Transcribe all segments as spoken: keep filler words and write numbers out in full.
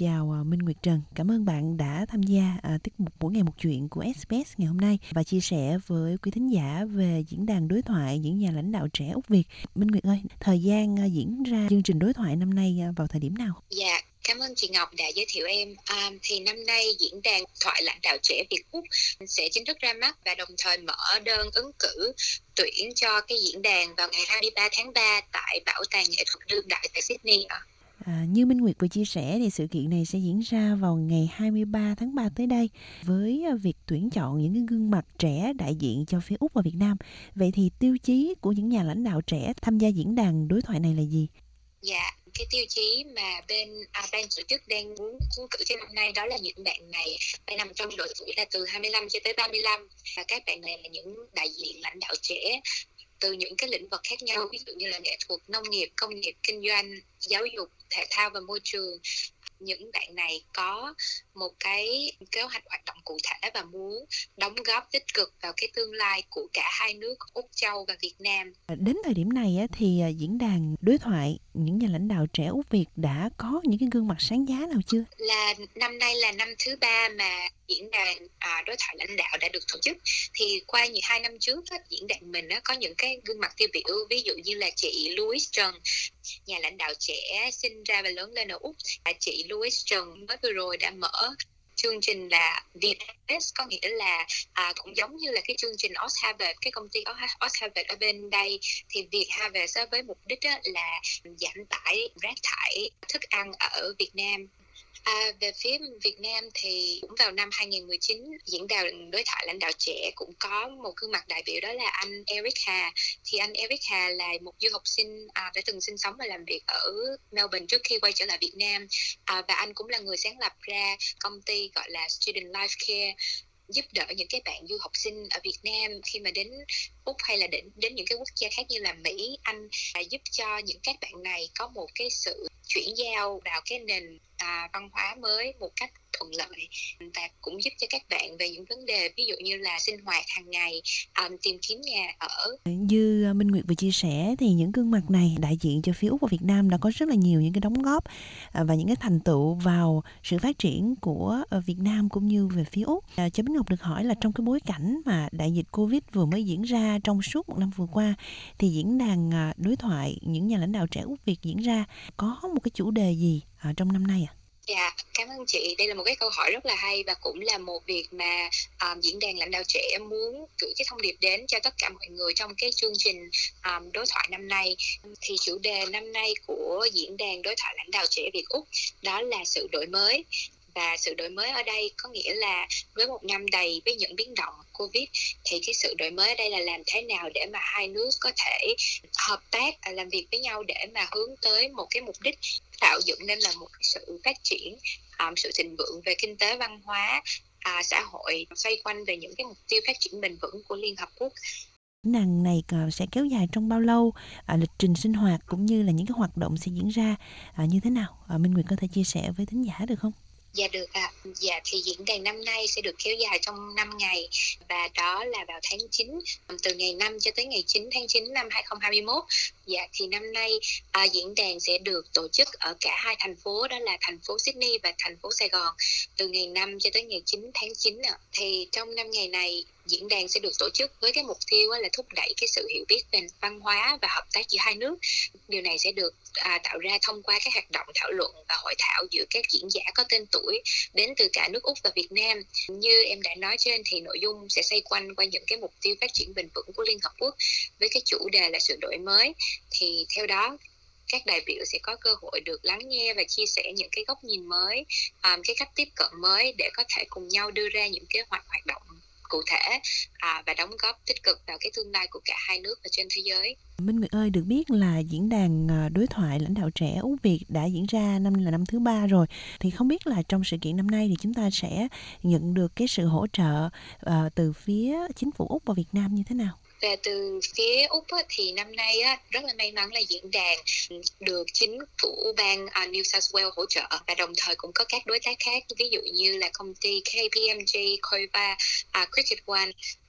chào à, Minh Nguyệt Trần. Cảm ơn bạn đã tham gia à, tiết mục Mỗi Ngày Một Chuyện của ét bê ét ngày hôm nay và chia sẻ với quý thính giả về diễn đàn đối thoại những nhà lãnh đạo trẻ Úc Việt. Minh Nguyệt ơi, thời gian à, diễn ra chương trình đối thoại năm nay à, vào thời điểm nào? Dạ, cảm ơn chị Ngọc đã giới thiệu em. À, thì năm nay diễn đàn thoại lãnh đạo trẻ Việt Úc sẽ chính thức ra mắt và đồng thời mở đơn ứng cử tuyển cho cái diễn đàn vào ngày hai mươi ba tháng ba tại Bảo tàng Nghệ thuật Đương đại tại Sydney ạ. À, như Minh Nguyệt vừa chia sẻ thì sự kiện này sẽ diễn ra vào ngày hai mươi ba tháng ba tới đây với việc tuyển chọn những cái gương mặt trẻ đại diện cho phía Úc và Việt Nam. Vậy thì tiêu chí của những nhà lãnh đạo trẻ tham gia diễn đàn đối thoại này là gì? Dạ, cái tiêu chí mà bên à, ban tổ chức đang muốn ứng cử cho năm nay đó là những bạn này phải nằm trong độ tuổi là từ hai mươi lăm cho tới ba mươi lăm, và các bạn này là những đại diện lãnh đạo trẻ từ những cái lĩnh vực khác nhau, ví dụ như là nghệ thuật, nông nghiệp, công nghiệp, kinh doanh, giáo dục, thể thao và môi trường. Những bạn này có một cái kế hoạch hoạt động cụ thể và muốn đóng góp tích cực vào cái tương lai của cả hai nước Úc Châu và Việt Nam. Đến thời điểm này thì diễn đàn đối thoại những nhà lãnh đạo trẻ Úc Việt đã có những cái gương mặt sáng giá nào chưa? Là năm nay là năm thứ ba mà diễn đàn à, đối thoại lãnh đạo đã được tổ chức. Thì qua những hai năm trước á, diễn đàn mình á, có những cái gương mặt tiêu biểu, ví dụ như là chị Louise Trần, nhà lãnh đạo trẻ sinh ra và lớn lên ở Úc. À, chị Louise Trần mới vừa rồi đã mở chương trình là Vietharvest, có nghĩa là à, cũng giống như là cái chương trình Ozharvest, cái công ty Ozharvest ở bên đây. Thì Vietharvest với mục đích là giảm tải rác thải thức ăn ở Việt Nam. À, về phía Việt Nam thì cũng vào năm hai không một chín, diễn đàn đối thoại lãnh đạo trẻ cũng có một gương mặt đại biểu, đó là anh Eric Hà. Thì anh Eric Hà là một du học sinh à, đã từng sinh sống và làm việc ở Melbourne trước khi quay trở lại Việt Nam, à, và anh cũng là người sáng lập ra công ty gọi là Student Life Care, giúp đỡ những cái bạn du học sinh ở Việt Nam khi mà đến Úc hay là đến đến những cái quốc gia khác như là Mỹ, Anh, à, giúp cho những các bạn này có một cái sự chuyển giao vào cái nền à, văn hóa mới một cách thuận lợi, và cũng giúp cho các bạn về những vấn đề ví dụ như là sinh hoạt hàng ngày, um, tìm kiếm nhà ở. Như Minh Nguyệt vừa chia sẻ thì những gương mặt này đại diện cho phía Úc và Việt Nam đã có rất là nhiều những cái đóng góp và những cái thành tựu vào sự phát triển của Việt Nam cũng như về phía Úc. À, cho Bích Ngọc được hỏi là trong cái bối cảnh mà đại dịch Covid vừa mới diễn ra trong suốt một năm vừa qua thì diễn đàn đối thoại những nhà lãnh đạo trẻ Úc Việt diễn ra có một cái chủ đề gì à, trong năm nay ạ? À? Dạ, cảm ơn chị. Đây là một cái câu hỏi rất là hay và cũng là một việc mà um, diễn đàn lãnh đạo trẻ muốn gửi cái thông điệp đến cho tất cả mọi người trong cái chương trình um, đối thoại năm nay. Thì chủ đề năm nay của diễn đàn đối thoại lãnh đạo trẻ Việt Úc đó là sự đổi mới. Và sự đổi mới ở đây có nghĩa là với một năm đầy với những biến động Covid thì cái sự đổi mới ở đây là làm thế nào để mà hai nước có thể hợp tác, làm việc với nhau để mà hướng tới một cái mục đích tạo dựng nên là một sự phát triển, um, sự thịnh vượng về kinh tế, văn hóa, uh, xã hội, xoay quanh về những cái mục tiêu phát triển bền vững của Liên Hợp Quốc. Diễn đàn này sẽ kéo dài trong bao lâu, à, lịch trình sinh hoạt cũng như là những cái hoạt động sẽ diễn ra à, như thế nào? À, Minh Nguyệt có thể chia sẻ với thính giả được không? Dạ được ạ. À. Dạ thì diễn đàn năm nay sẽ được kéo dài trong năm ngày, và đó là vào tháng chín, từ ngày năm cho tới ngày chín tháng chín năm hai không hai mốt. Dạ thì năm nay à, diễn đàn sẽ được tổ chức ở cả hai thành phố, đó là thành phố Sydney và thành phố Sài Gòn, từ ngày năm cho tới ngày chín tháng chín ạ. Thì trong năm ngày này diễn đàn sẽ được tổ chức với cái mục tiêu là thúc đẩy cái sự hiểu biết về văn hóa và hợp tác giữa hai nước. Điều này sẽ được à, tạo ra thông qua các hoạt động thảo luận và hội thảo giữa các diễn giả có tên tuổi đến từ cả nước Úc và Việt Nam. Như em đã nói trên thì nội dung sẽ xoay quanh qua những cái mục tiêu phát triển bền vững của Liên Hợp Quốc với cái chủ đề là sự đổi mới. Thì theo đó các đại biểu sẽ có cơ hội được lắng nghe và chia sẻ những cái góc nhìn mới, um, cái cách tiếp cận mới để có thể cùng nhau đưa ra những kế hoạch hoạt động cụ thể à, và đóng góp tích cực vào cái tương lai của cả hai nước và trên thế giới. Minh Nguyệt ơi, được biết là diễn đàn đối thoại lãnh đạo trẻ Úc Việt đã diễn ra năm nay là năm thứ ba rồi. Thì không biết là trong sự kiện năm nay thì chúng ta sẽ nhận được cái sự hỗ trợ uh, từ phía chính phủ Úc và Việt Nam như thế nào? Về từ phía Úc á, thì năm nay á, rất là may mắn là diễn đàn được chính phủ bang uh, New South Wales hỗ trợ, và đồng thời cũng có các đối tác khác, ví dụ như là công ty K P M G, Coiba, uh, Cricket One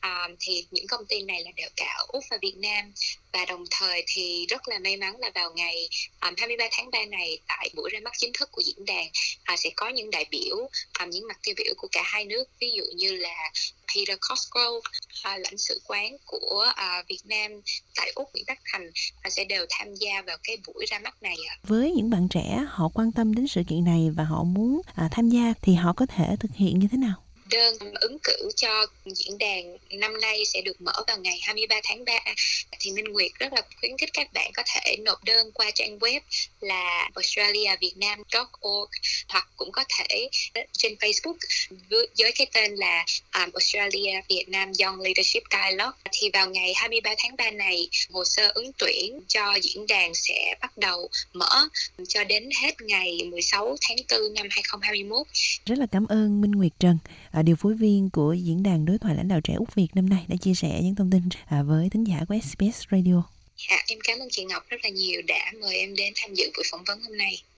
À, thì những công ty này là đều cả ở Úc và Việt Nam. Và đồng thời thì rất là may mắn là vào ngày um, hai mươi ba tháng ba này, tại buổi ra mắt chính thức của diễn đàn, uh, sẽ có những đại biểu, um, những mặt tiêu biểu của cả hai nước, ví dụ như là Peter Cosgrove, uh, lãnh sự quán của uh, Việt Nam tại Úc, Nguyễn Tất Thành, uh, sẽ đều tham gia vào cái buổi ra mắt này. Với những bạn trẻ họ quan tâm đến sự kiện này và họ muốn à, tham gia thì họ có thể thực hiện như thế nào? Đơn ứng cử cho diễn đàn năm nay sẽ được mở vào ngày hai mươi ba tháng ba. Thì Minh Nguyệt rất là khuyến khích các bạn có thể nộp đơn qua trang web là australiavietnam chấm org, hoặc cũng có thể trên Facebook với cái tên là um, Australia Vietnam Young Leadership Dialogue. Thì vào ngày hai mươi ba tháng ba này, hồ sơ ứng tuyển cho diễn đàn sẽ bắt đầu mở cho đến hết ngày mười sáu tháng tư năm hai không hai mốt. Rất là cảm ơn Minh Nguyệt Trần, điều phối viên của diễn đàn đối thoại lãnh đạo trẻ Úc Việt năm nay, đã chia sẻ những thông tin với thính giả của ét bê ét Radio. Dạ, em cảm ơn chị Ngọc rất là nhiều đã mời em đến tham dự buổi phỏng vấn hôm nay.